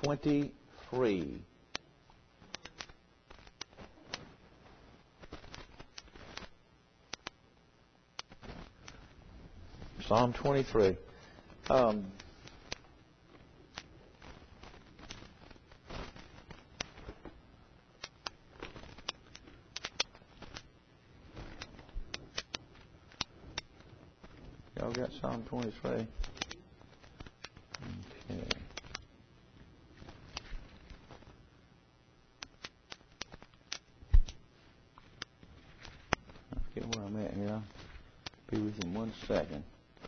23. Psalm 23. Y'all got Psalm 23? Okay. I'll get where I'm at here. I'll be with you in 1 second.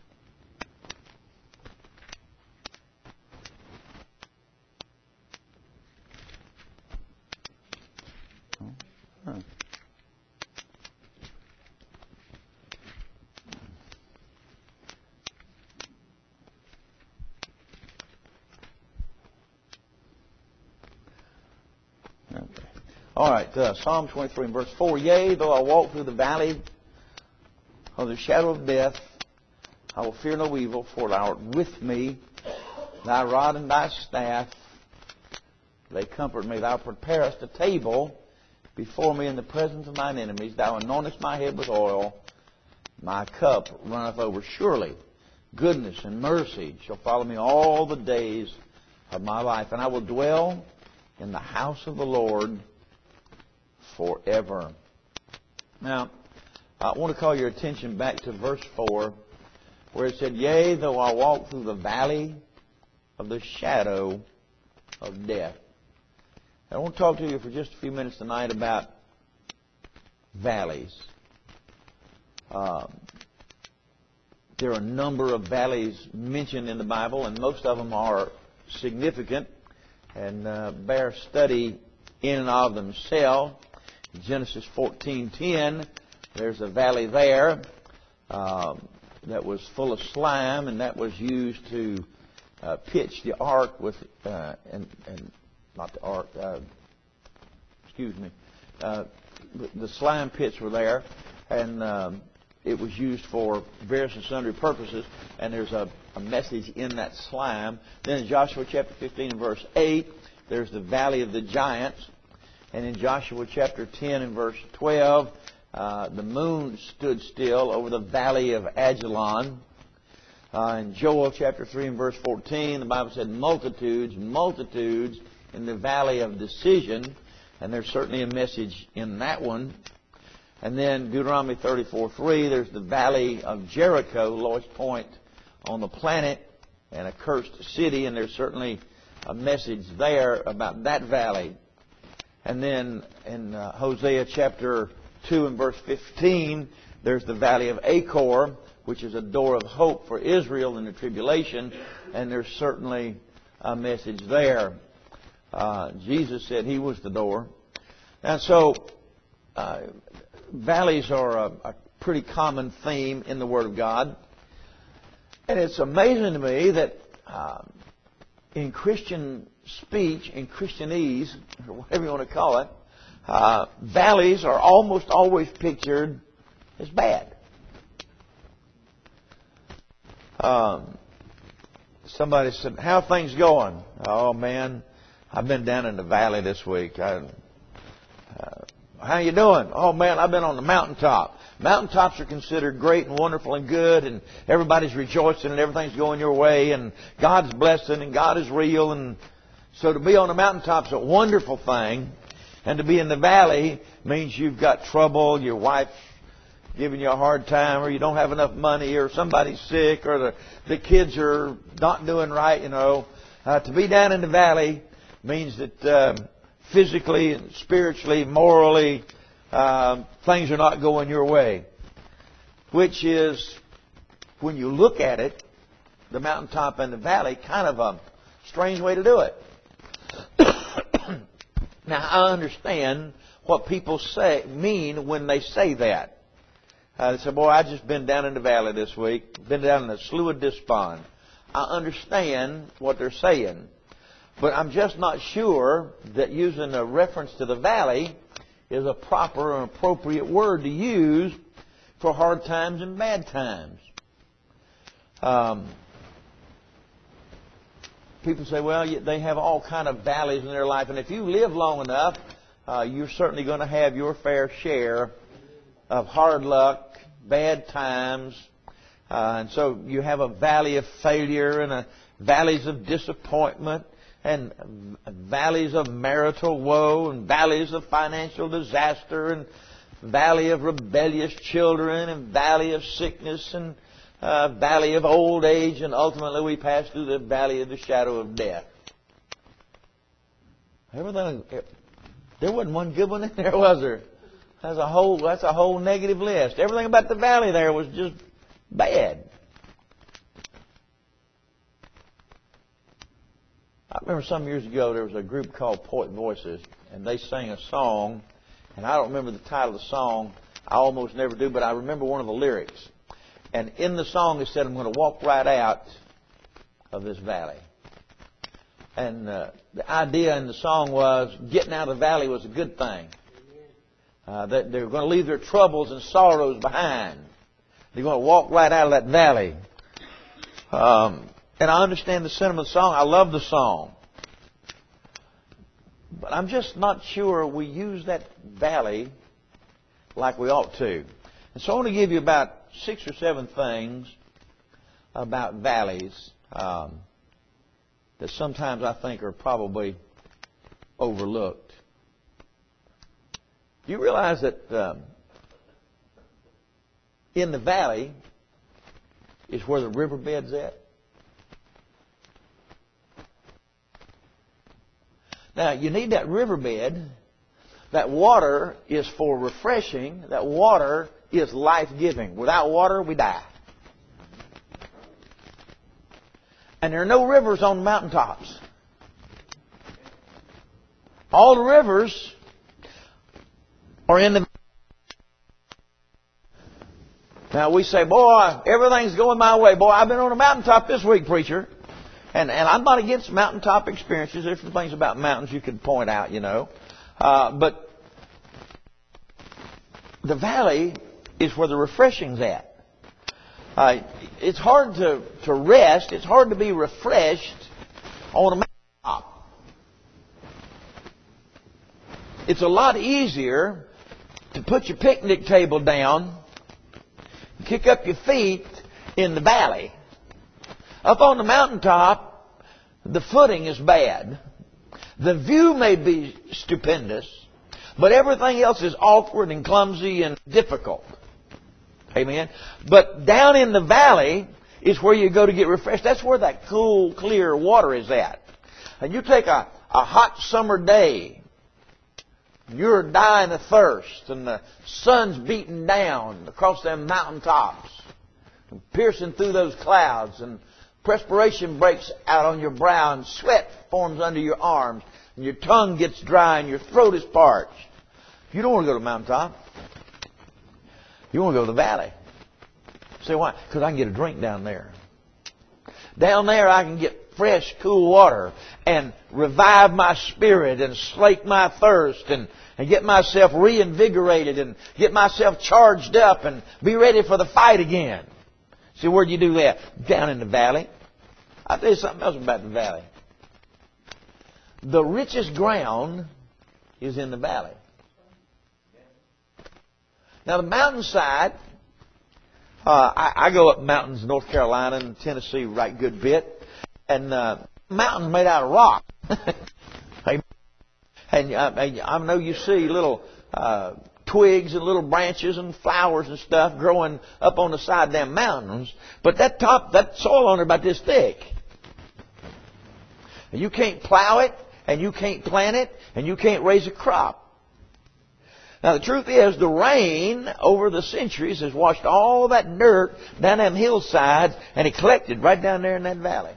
All right, Psalm 23 and verse 4. Yea, though I walk through the valley of the shadow of death, I will fear no evil, for thou art with me. Thy rod and thy staff, they comfort me. Thou preparest a table before me in the presence of mine enemies. Thou anointest my head with oil. My cup runneth over. Surely goodness and mercy shall follow me all the days of my life, and I will dwell in the house of the Lord forever. Now, I want to call your attention back to verse 4, where it said, Yea, though I walk through the valley of the shadow of death. I want to talk to you for just a few minutes tonight about valleys. There are a number of valleys mentioned in the Bible, and most of them are significant and bear study in and of themselves. In Genesis 14:10, there's a valley there that was full of slime, and that was used to pitch the ark with, and not the ark, the slime pits were there, and it was used for various and sundry purposes, and there's a message in that slime. Then in Joshua chapter 15 and verse 8, there's the valley of the giants. And in Joshua chapter 10 and verse 12, the moon stood still over the valley of Ajalon. In Joel chapter 3 and verse 14, the Bible said multitudes in the valley of decision. And there's certainly a message in that one. And then Deuteronomy 34:3, there's the valley of Jericho, lowest point on the planet, and a cursed city. And there's certainly a message there about that valley. And then in Hosea chapter 2 and verse 15, there's the valley of Achor, which is a door of hope for Israel in the tribulation. And there's certainly a message there. Jesus said He was the door. And so valleys are a pretty common theme in the Word of God. And it's amazing to me that in Christian speech, in Christianese, or whatever you want to call it, valleys are almost always pictured as bad. Somebody said, how are things going? Oh, man, I've been down in the valley this week. How you doing? Oh, man, I've been on the mountaintop. Mountaintops are considered great and wonderful and good, and everybody's rejoicing and everything's going your way, and God's blessing and God is real. And so to be on the mountaintop's a wonderful thing, and to be in the valley means you've got trouble, your wife's giving you a hard time, or you don't have enough money, or somebody's sick, or the kids are not doing right, you know. To be down in the valley means that physically, spiritually, morally, things are not going your way. Which is, when you look at it, the mountaintop and the valley, kind of a strange way to do it. Now, I understand what people mean when they say that. They say, boy, I've just been down in the valley this week. Been down in the Slough of Despond. I understand what they're saying. But I'm just not sure that using a reference to the valley is a proper and appropriate word to use for hard times and bad times. people say, well, they have all kind of valleys in their life. And if you live long enough, you're certainly going to have your fair share of hard luck, bad times. And so you have a valley of failure and valleys of disappointment and valleys of marital woe and valleys of financial disaster and valley of rebellious children and valley of sickness and valley of old age, and ultimately we pass through the valley of the shadow of death. Everything, there wasn't one good one in there, was there? That's a whole negative list. Everything about the valley there was just bad. I remember some years ago there was a group called Poet Voices, and they sang a song, and I don't remember the title of the song. I almost never do, but I remember one of the lyrics. And in the song it said, I'm going to walk right out of this valley. And the idea in the song was getting out of the valley was a good thing. That they were going to leave their troubles and sorrows behind. They're going to walk right out of that valley. And I understand the sentiment of the song. I love the song. But I'm just not sure we use that valley like we ought to. And so I want to give you about 6 or 7 things about valleys that sometimes I think are probably overlooked. Do you realize that in the valley is where the riverbed's at? Now, you need that riverbed. That water is for refreshing. That water is life-giving. Without water, we die. And there are no rivers on the mountaintops. All the rivers are in the... Now, we say, boy, everything's going my way. Boy, I've been on a mountaintop this week, preacher. And I'm not against mountaintop experiences. There's some things about mountains you can point out, you know. But the valley is where the refreshing's at. It's hard to rest. It's hard to be refreshed on a mountaintop. It's a lot easier to put your picnic table down, kick up your feet in the valley. Up on the mountaintop, the footing is bad. The view may be stupendous, but everything else is awkward and clumsy and difficult. Amen? But down in the valley is where you go to get refreshed. That's where that cool, clear water is at. And you take a hot summer day, you're dying of thirst, and the sun's beating down across them mountaintops, and piercing through those clouds, and perspiration breaks out on your brow, and sweat forms under your arms, and your tongue gets dry, and your throat is parched. You don't want to go to the mountaintop. You want to go to the valley. Say, why? Because I can get a drink down there. Down there I can get fresh, cool water and revive my spirit and slake my thirst and get myself reinvigorated and get myself charged up and be ready for the fight again. See, where'd you do that? Down in the valley. I'll tell you something else about the valley. The richest ground is in the valley. Now, the mountainside, I go up mountains in North Carolina and Tennessee right good bit. And mountains made out of rock. And I know you see little twigs and little branches and flowers and stuff growing up on the side of them mountains. But that soil on there about this thick. And you can't plow it, and you can't plant it, and you can't raise a crop. Now, the truth is, the rain over the centuries has washed all that dirt down them hillsides, and it collected right down there in that valley.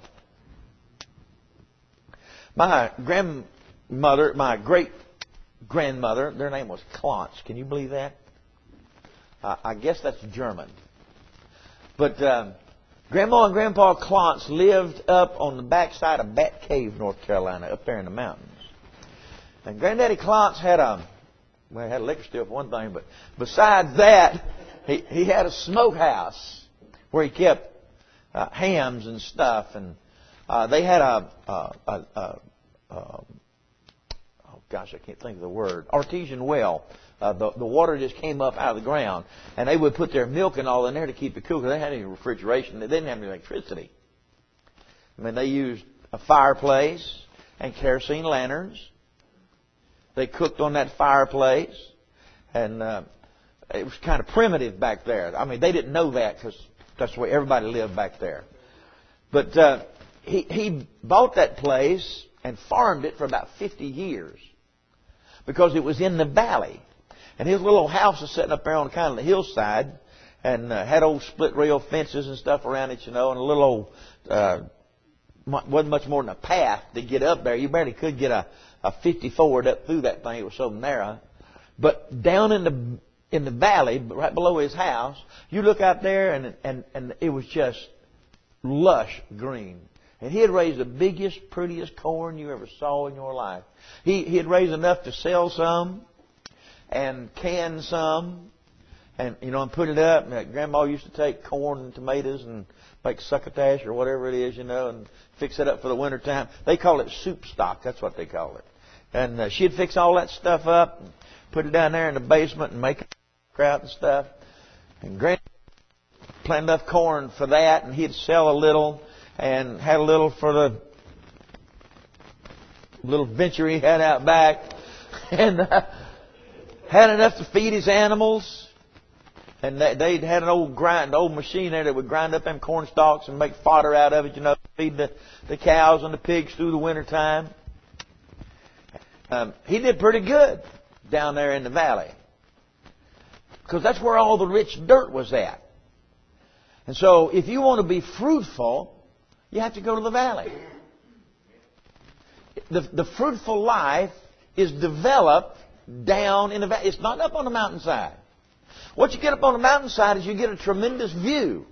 My grandmother, my great-grandmother, their name was Klontz. Can you believe that? I guess that's German. But Grandma and Grandpa Klontz lived up on the backside of Bat Cave, North Carolina, up there in the mountains. And Granddaddy Klontz had he had a liquor store for one thing, but besides that, he had a smokehouse where he kept hams and stuff. And They had I can't think of the word, artesian well. The water just came up out of the ground, and they would put their milk and all in there to keep it cool because they didn't have any refrigeration. They didn't have any electricity. I mean, they used a fireplace and kerosene lanterns. They cooked on that fireplace, and it was kind of primitive back there. I mean, they didn't know that because that's the way everybody lived back there. But he bought that place and farmed it for about 50 years because it was in the valley. And his little house was sitting up there on kind of the hillside and had old split rail fences and stuff around it, and a little old, wasn't much more than a path to get up there. You barely could get a 50 forward up through that thing. It was so narrow. But down in the valley, right below his house, you look out there and it was just lush green. And he had raised the biggest, prettiest corn you ever saw in your life. He had raised enough to sell some and can some, and and put it up. And Grandma used to take corn and tomatoes and make succotash or whatever it is, and fix it up for the winter time. They call it soup stock. That's what they call it. And she'd fix all that stuff up and put it down there in the basement and make it out and stuff. And Grandma planted enough corn for that, and he'd sell a little and had a little for the little venture he had out back, and had enough to feed his animals. And they'd had an old machine there that would grind up them corn stalks and make fodder out of it, feed the cows and the pigs through the winter time. He did pretty good down there in the valley because that's where all the rich dirt was at. And so if you want to be fruitful, you have to go to the valley. The fruitful life is developed down in the valley. It's not up on the mountainside. What you get up on the mountainside is you get a tremendous view.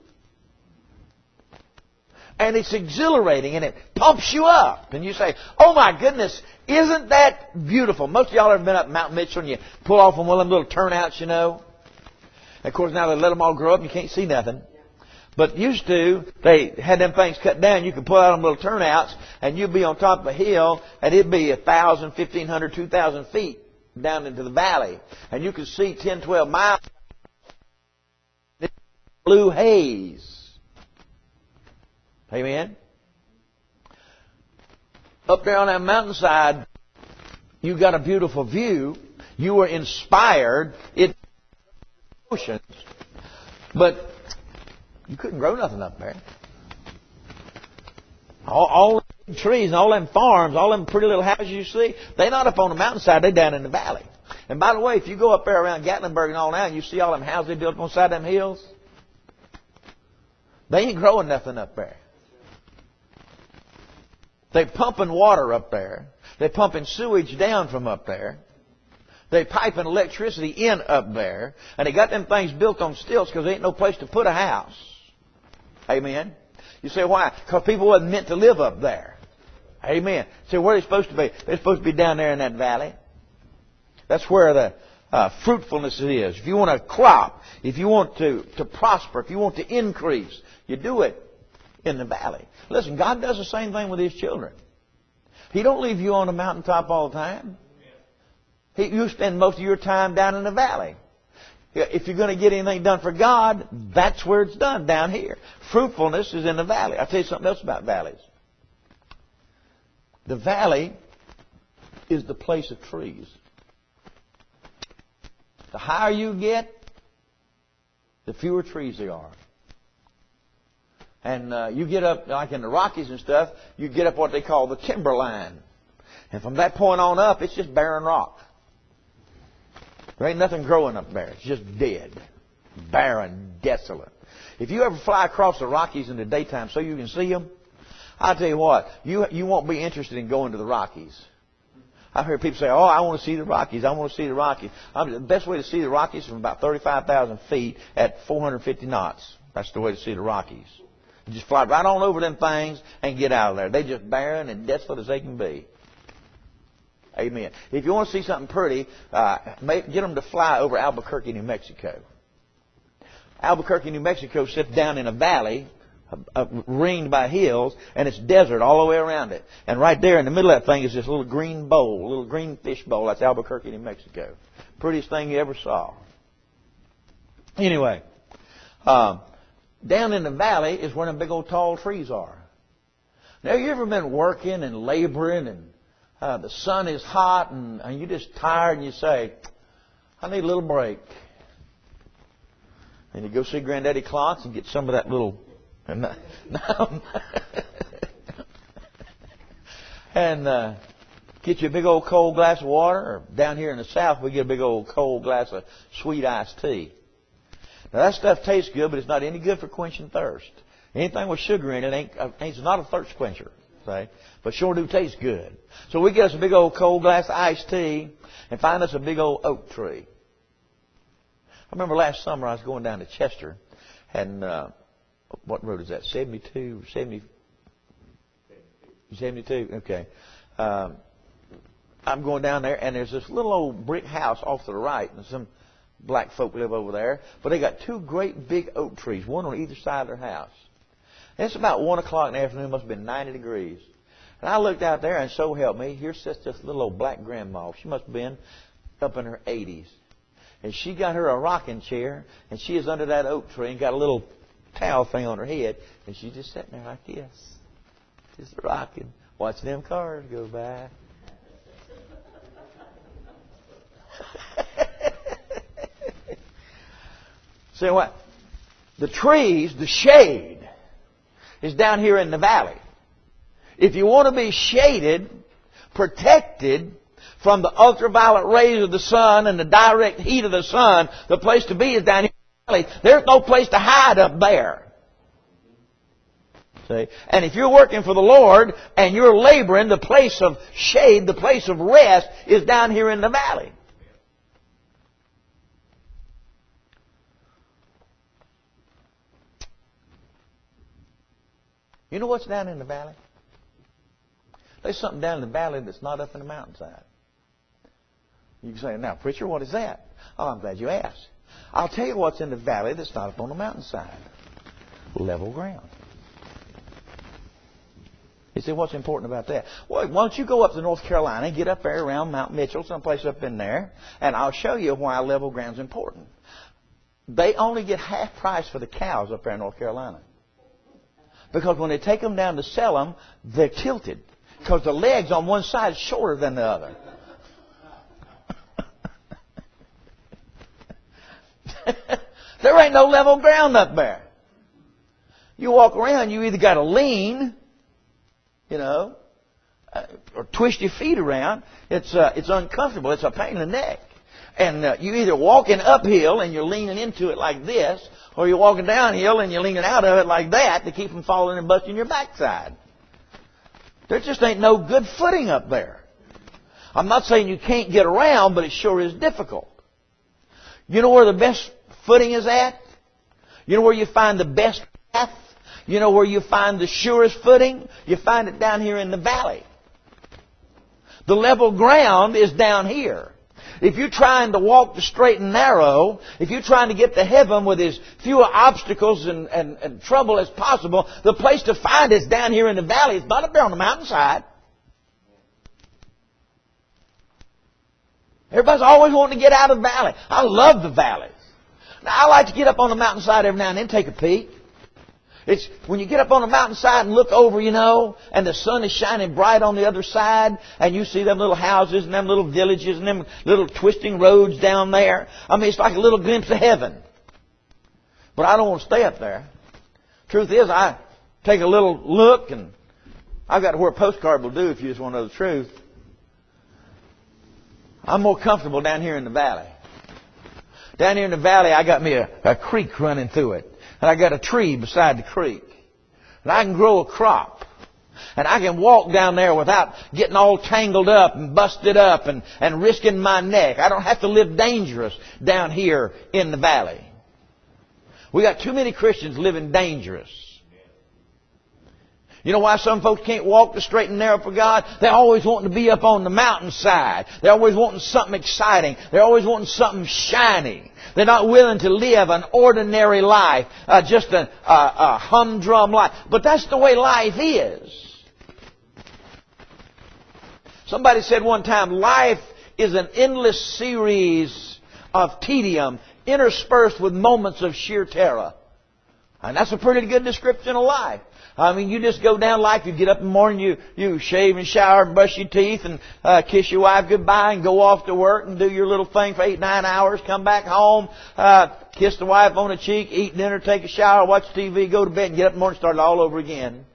And it's exhilarating and it pumps you up. And you say, oh my goodness, isn't that beautiful? Most of y'all have been up Mount Mitchell and you pull off on one of them little turnouts, And of course now they let them all grow up and you can't see nothing. But used to, they had them things cut down. You could pull out them little turnouts and you'd be on top of a hill and it'd be 1,000, 1,500, 2,000 feet down into the valley. And you could see 10, 12 miles. Blue haze. Amen? Up there on that mountainside, you got a beautiful view. You were inspired. It emotions. But you couldn't grow nothing up there. All the trees and all them farms, all them pretty little houses you see, they're not up on the mountainside, they're down in the valley. And by the way, if you go up there around Gatlinburg and all now and you see all them houses they built on the side of them hills, they ain't growing nothing up there. They're pumping water up there. They're pumping sewage down from up there. They're piping electricity in up there. And they got them things built on stilts because there ain't no place to put a house. Amen. You say, why? Because people wasn't meant to live up there. Amen. So where are they supposed to be? They're supposed to be down there in that valley. That's where the fruitfulness is. If you want to crop, if you want to prosper, if you want to increase, you do it in the valley. Listen, God does the same thing with His children. He don't leave you on the mountaintop all the time. You spend most of your time down in the valley. If you're going to get anything done for God, that's where it's done, down here. Fruitfulness is in the valley. I'll tell you something else about valleys. The valley is the place of trees. The higher you get, the fewer trees there are. And you get up, like in the Rockies and stuff, you get up what they call the timberline. And from that point on up, it's just barren rock. There ain't nothing growing up there. It's just dead. Barren, desolate. If you ever fly across the Rockies in the daytime so you can see them, I'll tell you what, you won't be interested in going to the Rockies. I've heard people say, oh, I want to see the Rockies. I want to see the Rockies. The best way to see the Rockies is from about 35,000 feet at 450 knots. That's the way to see the Rockies. You just fly right on over them things and get out of there. They're just barren and desolate as they can be. Amen. If you want to see something pretty, get them to fly over Albuquerque, New Mexico. Albuquerque, New Mexico sits down in a valley ringed by hills, and it's desert all the way around it. And right there in the middle of that thing is this little green bowl, a little green fish bowl. That's Albuquerque, New Mexico. Prettiest thing you ever saw. Anyway, down in the valley is where the big old tall trees are. Now, you ever been working and laboring and the sun is hot and you're just tired and you say, I need a little break. And you go see Granddaddy Klotz and get some of that little... And get you a big old cold glass of water. Or down here in the South, we get a big old cold glass of sweet iced tea. Now, that stuff tastes good, but it's not any good for quenching thirst. Anything with sugar in it it's not a thirst quencher, say, but sure do taste good. So we get us a big old cold glass of iced tea and find us a big old oak tree. I remember last summer I was going down to Chester, and what road is that? 72? 72? Okay. I'm going down there, and there's this little old brick house off to the right, and some black folk live over there. But they got two great big oak trees, one on either side of their house. And it's about 1 o'clock in the afternoon. It must have been 90 degrees. And I looked out there, and so help me, here sits this little old black grandma. She must have been up in her 80s. And she got her a rocking chair, and she is under that oak tree and got a little towel thing on her head, and she's just sitting there like this, just rocking, watching them cars go by. See what? The trees, the shade, is down here in the valley. If you want to be shaded, protected from the ultraviolet rays of the sun and the direct heat of the sun, the place to be is down here in the valley. There's no place to hide up there. See? And if you're working for the Lord and you're laboring, the place of shade, the place of rest is down here in the valley. You know what's down in the valley? There's something down in the valley that's not up in the mountainside. You can say, now, preacher, what is that? Oh, I'm glad you asked. I'll tell you what's in the valley that's not up on the mountainside. Level ground. You say, what's important about that? Well, why don't you go up to North Carolina and get up there around Mount Mitchell, someplace up in there, and I'll show you why level ground's important. They only get half price for the cows up there in North Carolina. Because when they take them down to sell them, they're tilted. Because the legs on one side is shorter than the other. There ain't no level ground up there. You walk around, you either got to lean, or twist your feet around. It's uncomfortable. It's a pain in the neck. And you either walking uphill and you're leaning into it like this, or you're walking downhill and you're leaning out of it like that to keep from falling and busting your backside. There just ain't no good footing up there. I'm not saying you can't get around, but it sure is difficult. You know where the best footing is at? You know where you find the best path? You know where you find the surest footing? You find it down here in the valley. The level ground is down here. If you're trying to walk the straight and narrow, if you're trying to get to heaven with as few obstacles and trouble as possible, the place to find is down here in the valley. It's not up there on the mountainside. Everybody's always wanting to get out of the valley. I love the valleys. Now, I like to get up on the mountainside every now and then, take a peek. It's when you get up on the mountainside and look over, and the sun is shining bright on the other side, and you see them little houses and them little villages and them little twisting roads down there. I mean, it's like a little glimpse of heaven. But I don't want to stay up there. Truth is, I take a little look, and I've got where a postcard will do if you just want to know the truth. I'm more comfortable down here in the valley. Down here in the valley, I got me a creek running through it. And I got a tree beside the creek. And I can grow a crop. And I can walk down there without getting all tangled up and busted up and risking my neck. I don't have to live dangerous down here in the valley. We got too many Christians living dangerous. You know why some folks can't walk the straight and narrow for God? They're always wanting to be up on the mountainside. They're always wanting something exciting. They're always wanting something shiny. They're not willing to live an ordinary life, just a humdrum life. But that's the way life is. Somebody said one time, life is an endless series of tedium interspersed with moments of sheer terror. And that's a pretty good description of life. I mean, you just go down life, you get up in the morning, you shave and shower and brush your teeth and kiss your wife goodbye and go off to work and do your little thing for 8-9 hours, come back home, kiss the wife on the cheek, eat dinner, take a shower, watch TV, go to bed and get up in the morning and start it all over again.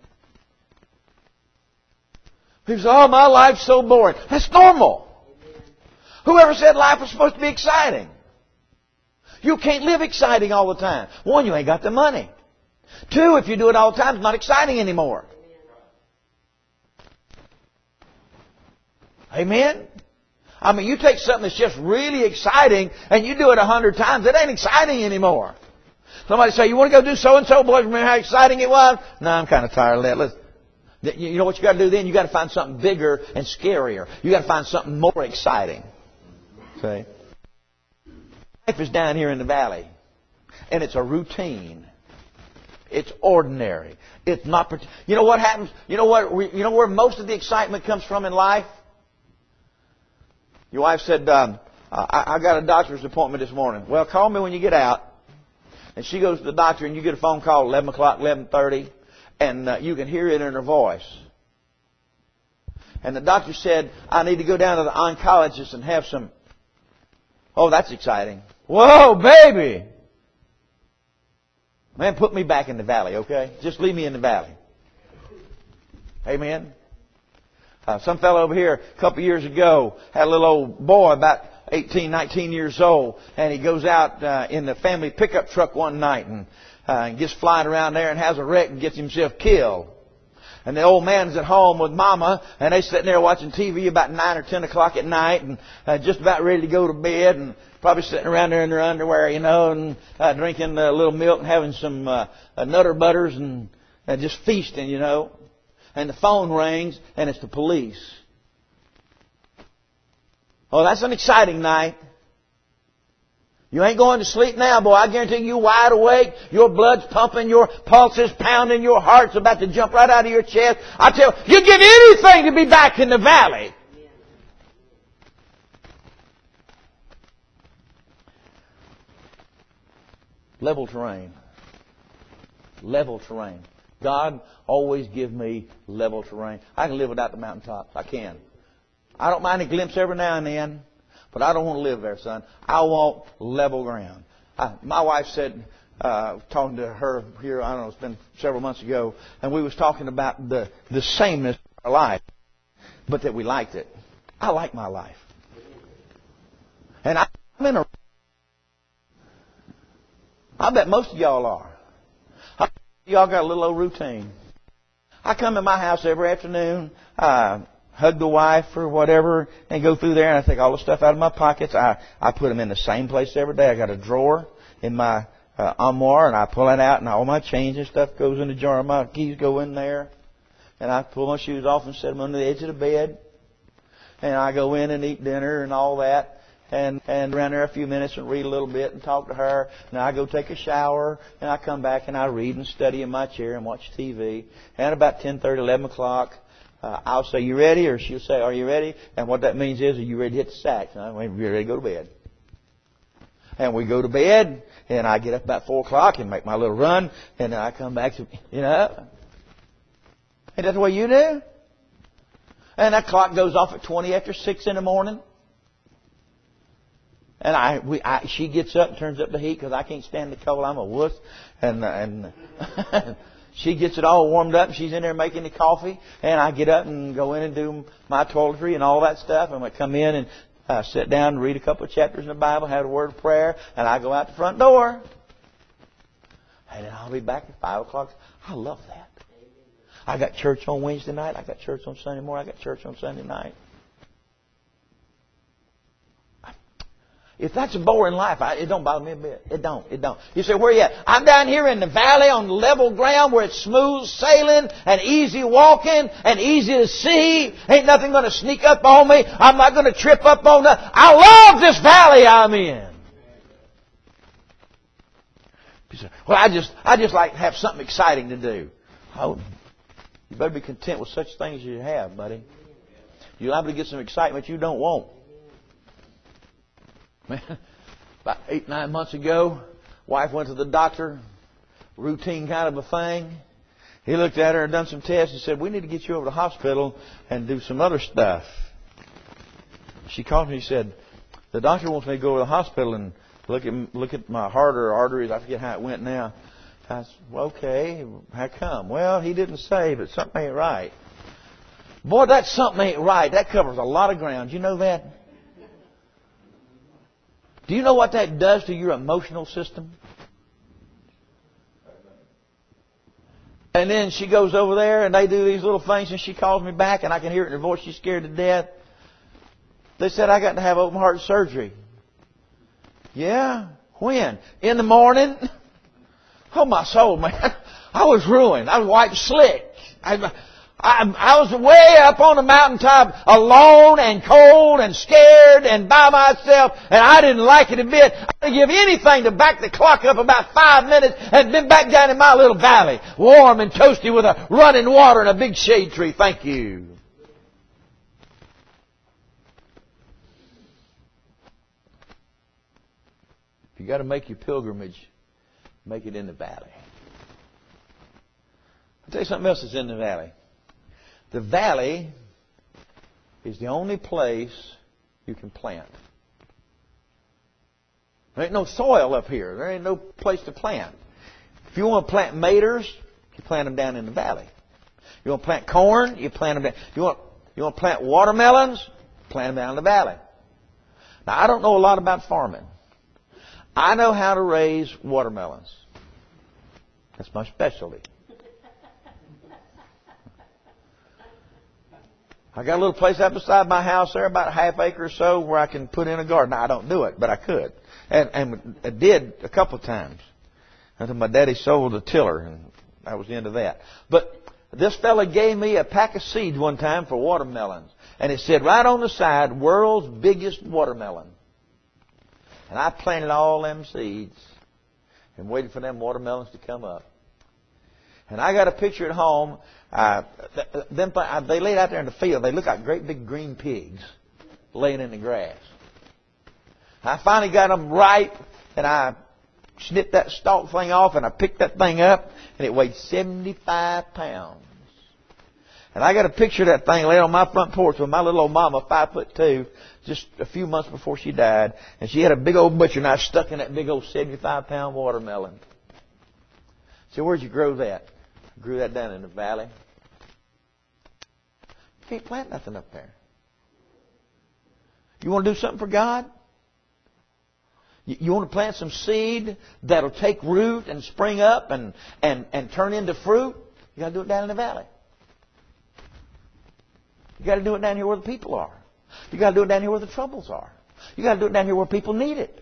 People say, oh, my life's so boring. That's normal. Whoever said life was supposed to be exciting? You can't live exciting all the time. One, you ain't got the money. Two, if you do it all the time, it's not exciting anymore. Amen? I mean, you take something that's just really exciting and you do it 100 times, it ain't exciting anymore. Somebody say, you want to go do so-and-so? Boys, remember how exciting it was? No, I'm kind of tired of that. You know what you got to do then? You got to find something bigger and scarier. You got to find something more exciting. See? Life is down here in the valley. And it's a routine. It's ordinary. It's not. You know what happens? You know where most of the excitement comes from in life? Your wife said, I got a doctor's appointment this morning. Well, call me when you get out. And she goes to the doctor and you get a phone call at 11 o'clock, 11:30. And you can hear it in her voice. And the doctor said, I need to go down to the oncologist and have some. Oh, that's exciting. Whoa, baby! Man, put me back in the valley, okay? Just leave me in the valley. Amen? Some fellow over here a couple of years ago had a little old boy about 18, 19 years old. And he goes out in the family pickup truck one night and gets flying around there and has a wreck and gets himself killed. And the old man's at home with Mama, and they're sitting there watching TV about 9 or 10 o'clock at night and just about ready to go to bed and probably sitting around there in their underwear, you know, and drinking a little milk and having some Nutter Butters and just feasting, you know. And the phone rings, and it's the police. Oh, that's an exciting night. You ain't going to sleep now, boy. I guarantee you're wide awake. Your blood's pumping. Your pulse is pounding. Your heart's about to jump right out of your chest. I tell you, you'd give anything to be back in the valley. Level terrain. Level terrain. God always give me level terrain. I can live without the mountaintops. I can. I don't mind a glimpse every now and then. But I don't want to live there, son. I want level ground. My wife said, talking to her here, I don't know, it's been several months ago, and we was talking about the sameness of our life, but that we liked it. I like my life. And I'm in a... I bet most of y'all are. Y'all got a little old routine. I come in my house every afternoon, hug the wife or whatever, and go through there and I take all the stuff out of my pockets. I put them in the same place every day. I got a drawer in my armoire and I pull it out and all my change and stuff goes in the jar. My keys go in there. And I pull my shoes off and set them under the edge of the bed. And I go in and eat dinner and all that. And around there a few minutes and read a little bit and talk to her. And I go take a shower and I come back and I read and study in my chair and watch TV. And about 10:30, 11 o'clock, I'll say, you ready? Or she'll say, are you ready? And what that means is, are you ready to hit the sack? And I'm ready to go to bed. And we go to bed, and I get up about 4 o'clock and make my little run, and then I come back to, you know. And that's what you do? And that clock goes off at 20 after 6 in the morning. And she gets up and turns up the heat because I can't stand the cold. I'm a wuss. And she gets it all warmed up and she's in there making the coffee. And I get up and go in and do my toiletry and all that stuff. And I come in and sit down and read a couple of chapters in the Bible, have a word of prayer, and I go out the front door. And then I'll be back at 5 o'clock. I love that. I got church on Wednesday night. I got church on Sunday morning. I got church on Sunday night. If that's a boring life, it don't bother me a bit. It don't. You say, where you at? I'm down here in the valley on level ground where it's smooth sailing and easy walking and easy to see. Ain't nothing going to sneak up on me. I'm not going to trip up on nothing. I love this valley I'm in. You say, well, I just like to have something exciting to do. Oh, you better be content with such things as you have, buddy. You're liable to get some excitement you don't want. Man, about 8-9 months ago, wife went to the doctor, routine kind of a thing. He looked at her and done some tests and said, we need to get you over to the hospital and do some other stuff. She called me and said, the doctor wants me to go to the hospital and look at my heart or arteries. I forget how it went now. I said, well, okay, how come? Well, he didn't say, but something ain't right. Boy, that something ain't right. That covers a lot of ground. You know that? Do you know what that does to your emotional system? And then she goes over there and they do these little things and she calls me back and I can hear it in her voice. She's scared to death. They said I got to have open heart surgery. Yeah? When? In the morning? Oh, my soul, man. I was ruined. I was wiped slick. I was way up on the mountaintop alone and cold and scared and by myself, and I didn't like it a bit. I'd give anything to back the clock up about 5 minutes and been back down in my little valley, warm and toasty with a running water and a big shade tree. Thank you. If you got to make your pilgrimage, make it in the valley. I'll tell you something else that's in the valley. The valley is the only place you can plant. There ain't no soil up here. There ain't no place to plant. If you want to plant tomatoes, you plant them down in the valley. You want to plant corn, you plant them down. You want to plant watermelons, plant them down in the valley. Now, I don't know a lot about farming. I know how to raise watermelons. That's my specialty. I got a little place out beside my house there, about a half acre or so, where I can put in a garden. Now, I don't do it, but I could. And I did a couple of times until my daddy sold a tiller, and I was into that. But this fella gave me a pack of seeds one time for watermelons. And it said right on the side, world's biggest watermelon. And I planted all them seeds and waited for them watermelons to come up. And I got a picture at home. They laid out there in the field. They look like great big green pigs laying in the grass. I finally got them ripe, and I snipped that stalk thing off, and I picked that thing up, and it weighed 75 pounds. And I got a picture of that thing laying on my front porch with my little old mama, 5'2", just a few months before she died. And she had a big old butcher knife stuck in that big old 75-pound watermelon. So where'd you grow that? I grew that down in the valley. You can't plant nothing up there. You want to do something for God? You want to plant some seed that'll take root and spring up and turn into fruit? You got to do it down in the valley. You got to do it down here where the people are. You got to do it down here where the troubles are. You got to do it down here where people need it.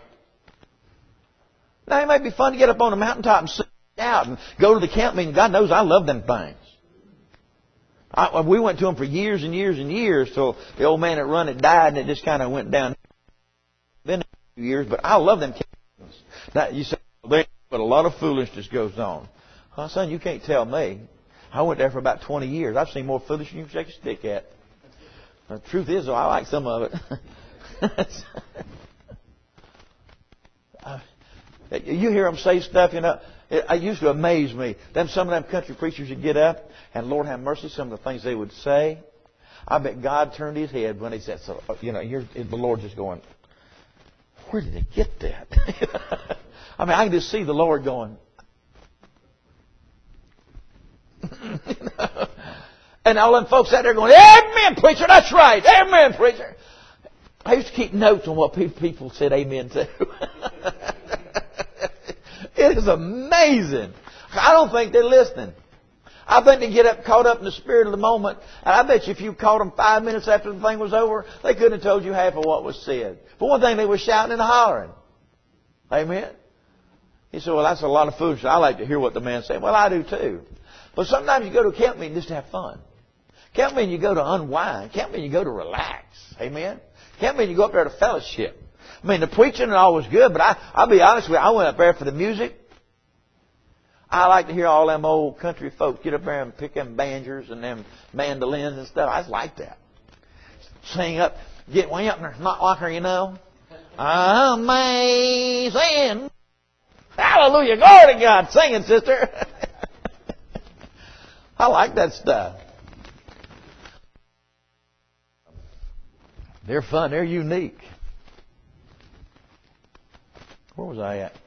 Now, it might be fun to get up on the mountaintop and sit out and go to the camp meeting. God knows I love them things. We went to them for years and years and years till the old man that run it died, and it just kind of went down. Been a few years, but I love them camp meetings. Now, you say, but a lot of foolishness goes on. Well, son, you can't tell me. I went there for about 20 years. I've seen more foolishness than you can shake a stick at. The truth is, though, I like some of it. You hear them say stuff, you know. It used to amaze me. Some of them country preachers would get up, and Lord have mercy, some of the things they would say. I bet God turned His head when He said so. You know, here's the Lord just going, where did they get that? I mean, I can just see the Lord going. And all them folks out there going, amen, preacher, that's right, amen, preacher. I used to keep notes on what people said amen to. It is amazing. I don't think they're listening. I think they get up, caught up in the spirit of the moment. And I bet you if you caught them 5 minutes after the thing was over, they couldn't have told you half of what was said. For one thing, they were shouting and hollering. Amen? He said, well, that's a lot of foolishness. I like to hear what the man said. Well, I do too. But sometimes you go to a camp meeting just to have fun. Camp meeting you go to unwind. Camp meeting you go to relax. Amen? Camp meeting you go up there to fellowship. I mean, the preaching and all was good, but I'll be honest with you, I went up there for the music. I like to hear all them old country folks get up there and pick them banjos and them mandolins and stuff. I just like that. Sing up, get way up there, not like her, you know. Amazing. Hallelujah. Glory to God. Singing, sister. I like that stuff. They're fun. They're unique. Where was I at?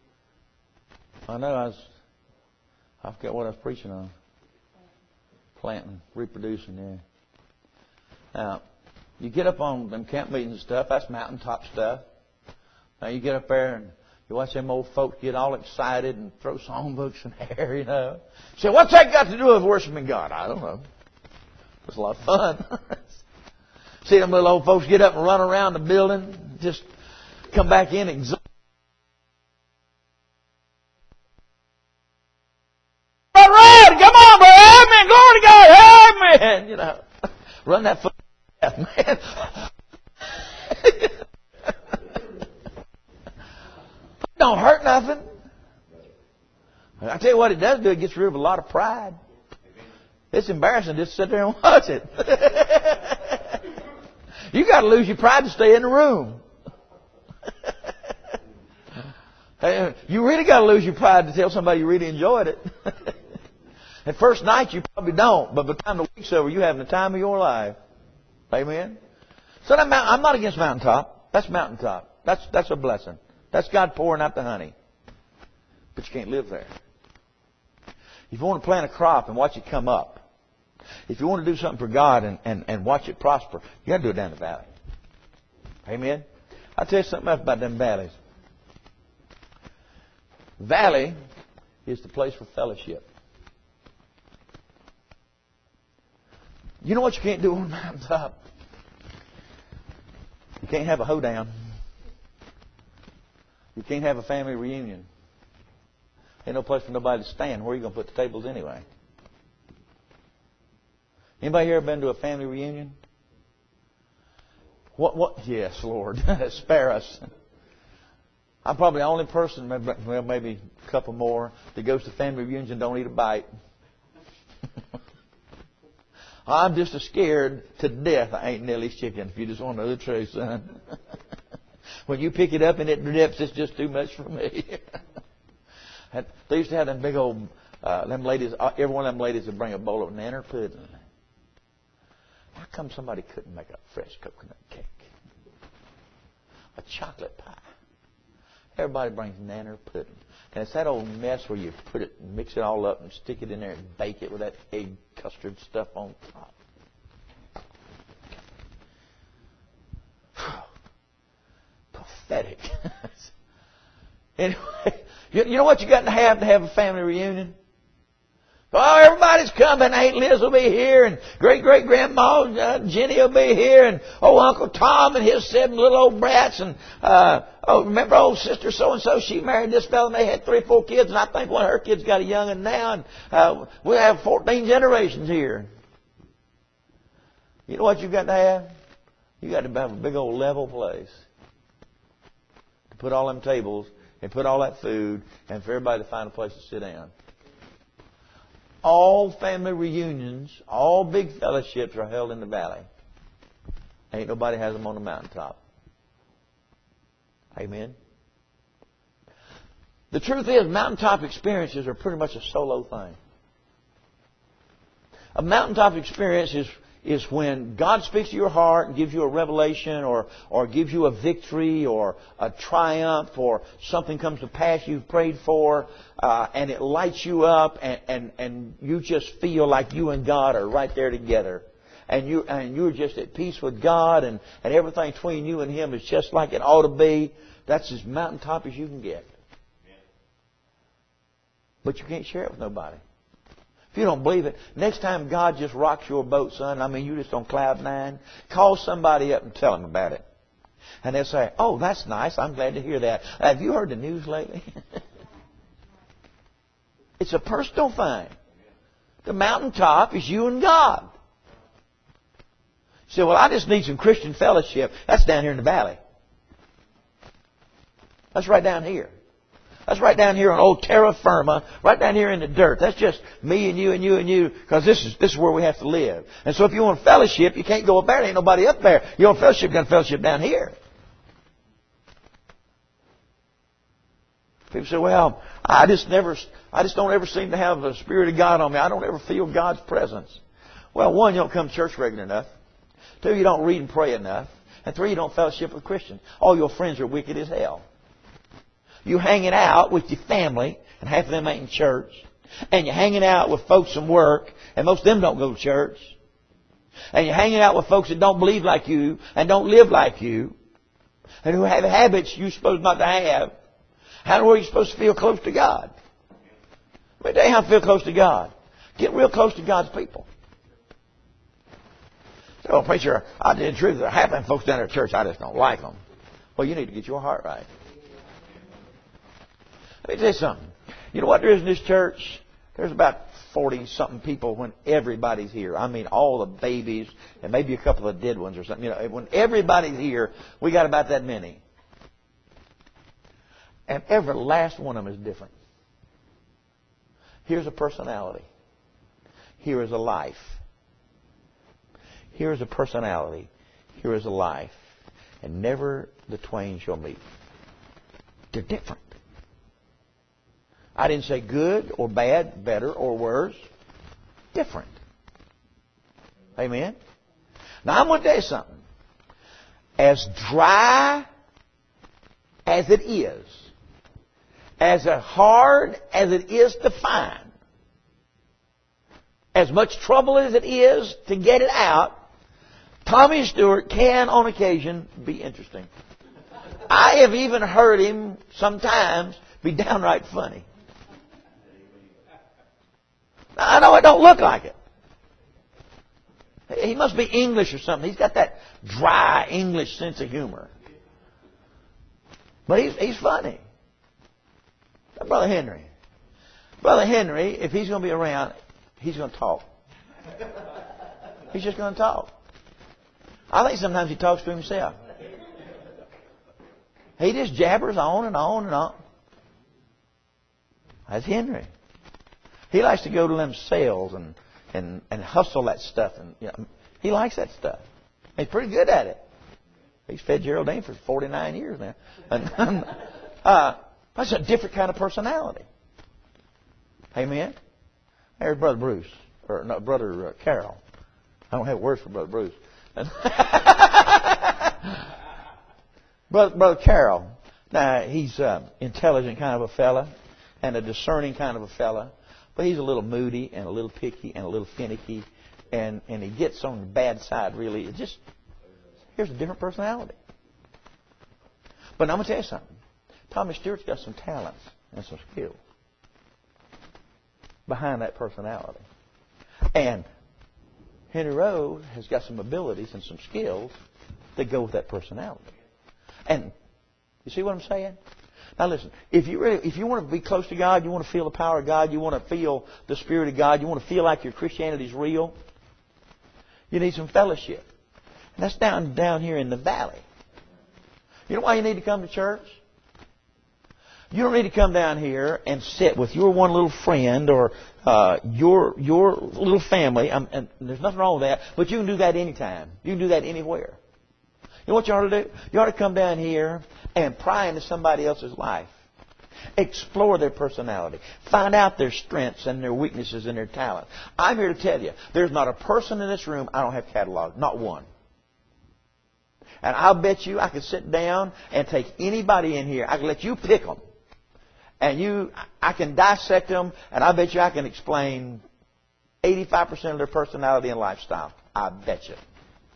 I forget what I was preaching on. Planting, reproducing, yeah. Now, you get up on them camp meetings and stuff, that's mountaintop stuff. Now you get up there and you watch them old folks get all excited and throw songbooks in the air, you know. Say, what's that got to do with worshiping God? I don't know. It's a lot of fun. See them little old folks get up and run around the building, just come back in exhausted. All right, come on, boy. Amen. Glory to God. Amen. You know, run that foot, man. Don't hurt nothing. I tell you what it does do. It gets rid of a lot of pride. It's embarrassing just to sit there and watch it. You got to lose your pride to stay in the room. You really got to lose your pride to tell somebody you really enjoyed it. At first night, you probably don't, but by the time the week's over, you're having the time of your life. Amen? So I'm not against mountaintop. That's mountaintop. That's a blessing. That's God pouring out the honey. But you can't live there. If you want to plant a crop and watch it come up, if you want to do something for God and watch it prosper, you got to do it down the valley. Amen? I'll tell you something else about them valleys. Valley is the place for fellowship. You know what you can't do on the mountaintop? You can't have a hoedown. You can't have a family reunion. Ain't no place for nobody to stand. Where are you going to put the tables anyway? Anybody here been to a family reunion? What? Yes, Lord. Spare us. I'm probably the only person, well, maybe a couple more, that goes to family reunions and don't eat a bite. I'm just as scared to death I ain't Nellie's chicken, if you just want to know the truth, son. When you pick it up and it drips, it's just too much for me. They used to have them big old, them ladies, every one of them ladies would bring a bowl of nanner pudding. How come somebody couldn't make a fresh coconut cake? A chocolate pie. Everybody brings nanner pudding. And it's that old mess where you put it, mix it all up and stick it in there and bake it with that egg custard stuff on top. Pathetic. Anyway, you know what you got to have a family reunion? Oh, everybody's coming. Aunt Liz will be here, and great-great-grandma Jenny will be here, and Uncle Tom and his 7 little old brats, and remember old sister so-and-so, she married this fellow, and they had 3 or 4 kids, and I think one of her kids got a young one now, and we'll have 14 generations here. You know what you got to have? You got to have a big old level place to put all them tables and put all that food, and for everybody to find a place to sit down. All family reunions, all big fellowships are held in the valley. Ain't nobody has them on the mountaintop. Amen? The truth is, mountaintop experiences are pretty much a solo thing. A mountaintop experience is when God speaks to your heart and gives you a revelation or gives you a victory or a triumph or something comes to pass you've prayed for and it lights you up and you just feel like you and God are right there together. And you're just at peace with God and everything between you and Him is just like it ought to be. That's as mountaintop as you can get. But you can't share it with nobody. If you don't believe it, next time God just rocks your boat, son, I mean, you're just on cloud nine, call somebody up and tell them about it. And they'll say, oh, that's nice. I'm glad to hear that. Have you heard the news lately? It's a personal thing. The mountaintop is you and God. You say, well, I just need some Christian fellowship. That's down here in the valley. That's right down here. That's right down here on old terra firma, right down here in the dirt. That's just me and you and you and you, because this is where we have to live. And so if you want fellowship, you can't go up there. There ain't nobody up there. You want fellowship, you got fellowship down here. People say, well, I just don't ever seem to have the Spirit of God on me. I don't ever feel God's presence. Well, one, you don't come to church regular enough. Two, you don't read and pray enough. And three, you don't fellowship with Christians. All your friends are wicked as hell. You hanging out with your family, and half of them ain't in church. And you're hanging out with folks from work, and most of them don't go to church. And you're hanging out with folks that don't believe like you, and don't live like you, and who have habits you're supposed not to have. How in the world are you supposed to feel close to God? Let me tell you how to feel close to God. Get real close to God's people. So, preacher, I did the truth. There are half of folks down there at church, I just don't like them. Well, you need to get your heart right. Let me tell you something. You know what there is in this church? There's about 40-something people when everybody's here. I mean, all the babies and maybe a couple of dead ones or something. You know, when everybody's here, we got about that many. And every last one of them is different. Here's a personality. Here is a life. Here is a personality. Here is a life. And never the twain shall meet. They're different. I didn't say good or bad, better or worse. Different. Amen? Now, I'm going to tell you something. As dry as it is, as hard as it is to find, as much trouble as it is to get it out, Tommy Stewart can, on occasion, be interesting. I have even heard him sometimes be downright funny. Now, I know it don't look like it. He must be English or something. He's got that dry English sense of humor. But he's funny. Brother Henry. Brother Henry, if he's going to be around, he's going to talk. He's just going to talk. I think sometimes he talks to himself. He just jabbers on and on and on. That's Henry. He likes to go to them sales and hustle that stuff. And you know, he likes that stuff. He's pretty good at it. He's fed Geraldine for 49 years now. And, that's a different kind of personality. Amen? There's Brother Bruce. Or no, Brother Carol. I don't have words for Brother Bruce. Brother Carol. Now, he's an intelligent kind of a fella and a discerning kind of a fella. But he's a little moody and a little picky and a little finicky. And he gets on the bad side, really. It just, here's a different personality. But I'm going to tell you something. Tommy Stewart's got some talents and some skill behind that personality. And Henry Rose has got some abilities and some skills that go with that personality. And you see what I'm saying? Now listen, if you want to be close to God, you want to feel the power of God, you want to feel the Spirit of God, you want to feel like your Christianity is real, you need some fellowship. And that's down here in the valley. You know why you need to come to church? You don't need to come down here and sit with your one little friend or your little family. And there's nothing wrong with that. But you can do that anytime. You can do that anywhere. You know what you ought to do? You ought to come down here and pry into somebody else's life. Explore their personality. Find out their strengths and their weaknesses and their talents. I'm here to tell you, there's not a person in this room I don't have cataloged. Not one. And I'll bet you I could sit down and take anybody in here. I can let you pick them. And I can dissect them, and I bet you I can explain 85% of their personality and lifestyle. I bet you.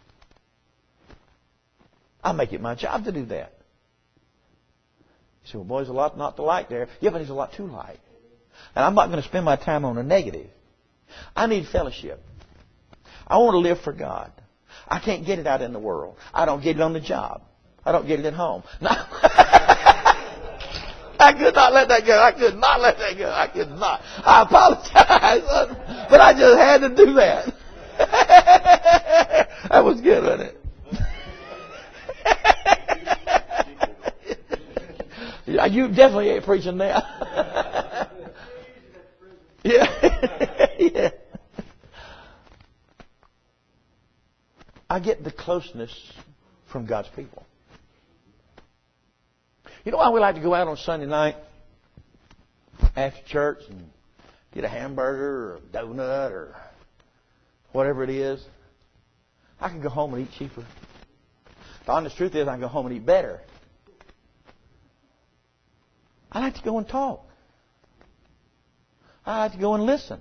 I'll make it my job to do that. You say, well, boy, there's a lot not to like there. Yeah, but there's a lot to like. And I'm not going to spend my time on the negative. I need fellowship. I want to live for God. I can't get it out in the world. I don't get it on the job. I don't get it at home. No. I could not let that go. I could not let that go. I could not. I apologize, but I just had to do that. That was good, wasn't it? You definitely ain't preaching now. Yeah. Yeah. I get the closeness from God's people. You know why we like to go out on Sunday night after church and get a hamburger or a donut or whatever it is? I can go home and eat cheaper. The honest truth is I can go home and eat better. I like to go and talk. I like to go and listen.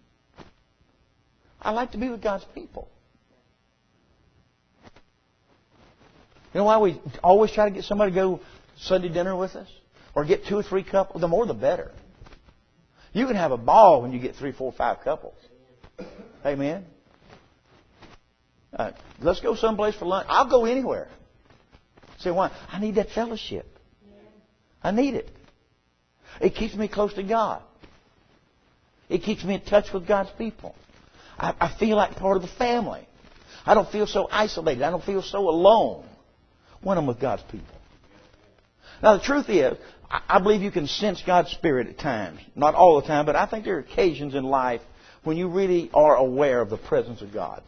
I like to be with God's people. You know why we always try to get somebody to go Sunday dinner with us? Or get 2 or 3 couples? The more the better. You can have a ball when you get 3, 4, 5 couples. Amen? Let's go someplace for lunch. I'll go anywhere. Say why? I need that fellowship. I need it. It keeps me close to God. It keeps me in touch with God's people. I feel like part of the family. I don't feel so isolated. I don't feel so alone when I'm with God's people. Now, the truth is, I believe you can sense God's Spirit at times. Not all the time, but I think there are occasions in life when you really are aware of the presence of God.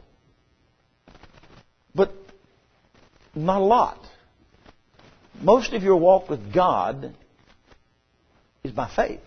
But not a lot. Most of your walk with God is by faith.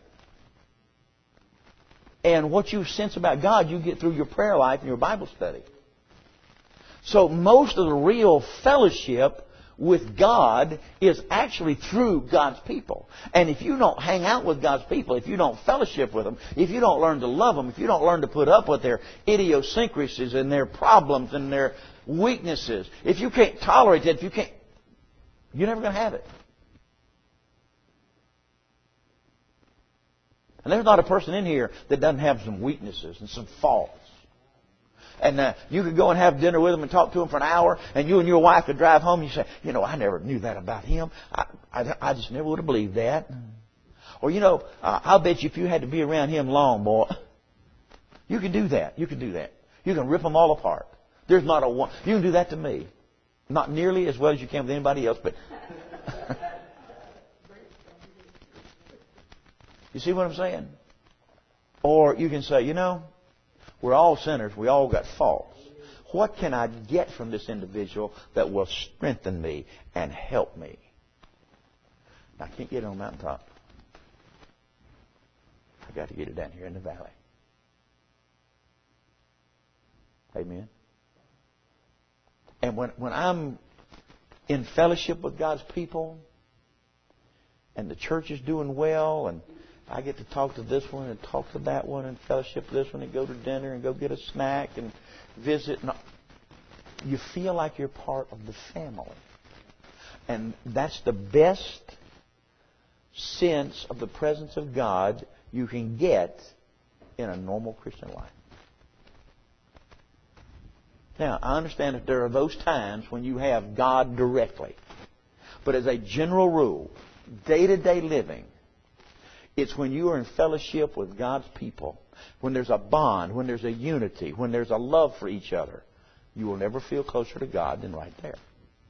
And what you sense about God, you get through your prayer life and your Bible study. So most of the real fellowship with God is actually through God's people. And if you don't hang out with God's people, if you don't fellowship with them, if you don't learn to love them, if you don't learn to put up with their idiosyncrasies and their problems and their weaknesses, if you can't tolerate that, you're never going to have it. And there's not a person in here that doesn't have some weaknesses and some faults. And you could go and have dinner with them and talk to them for an hour, and you and your wife could drive home and you say, I never knew that about him. I just never would have believed that. Or, I'll bet you if you had to be around him long, boy, you can do that. You can do that. You can rip them all apart. There's not a one. You can do that to me. Not nearly as well as you can with anybody else, but... You see what I'm saying? Or you can say, we're all sinners. We all got faults. What can I get from this individual that will strengthen me and help me? I can't get it on the mountaintop. I've got to get it down here in the valley. Amen? And when I'm in fellowship with God's people and the church is doing well and I get to talk to this one and talk to that one and fellowship with this one and go to dinner and go get a snack and visit. You feel like you're part of the family. And that's the best sense of the presence of God you can get in a normal Christian life. Now, I understand that there are those times when you have God directly. But as a general rule, day-to-day living, it's when you are in fellowship with God's people, when there's a bond, when there's a unity, when there's a love for each other, you will never feel closer to God than right there.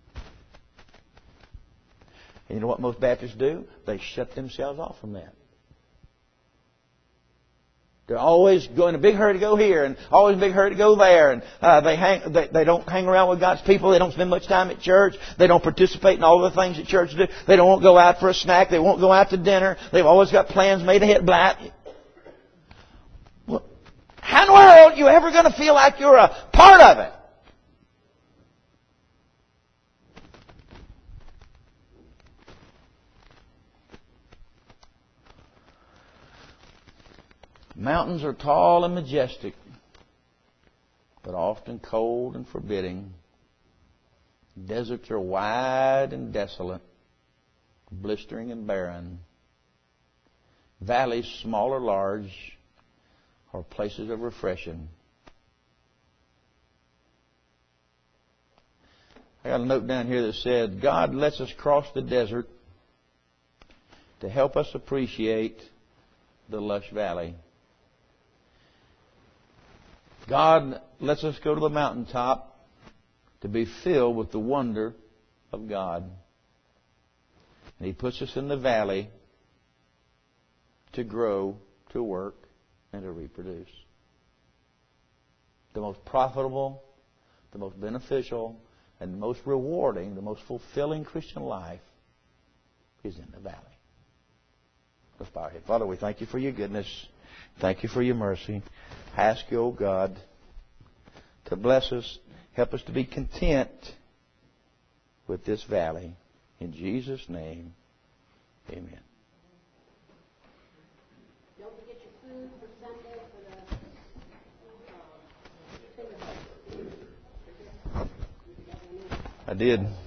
And you know what most Baptists do? They shut themselves off from that. They're always in a big hurry to go here and always in a big hurry to go there. And they don't hang around with God's people. They don't spend much time at church. They don't participate in all the things that church do. They don't go out for a snack. They won't go out to dinner. They've always got plans made ahead. Well, how in the world are you ever going to feel like you're a part of it? Mountains are tall and majestic, but often cold and forbidding. Deserts are wide and desolate, blistering and barren. Valleys, small or large, or places of refreshing. I got a note down here that said, God lets us cross the desert to help us appreciate the lush valley. God lets us go to the mountaintop to be filled with the wonder of God. And He puts us in the valley to grow, to work, and to reproduce. The most profitable, the most beneficial, and the most rewarding, the most fulfilling Christian life is in the valley. Let's bow our head. Father, we thank You for Your goodness. Thank You for Your mercy. I ask You, O God, to bless us, help us to be content with this valley. In Jesus' name, amen. Don't forget your food for Sunday for the I did.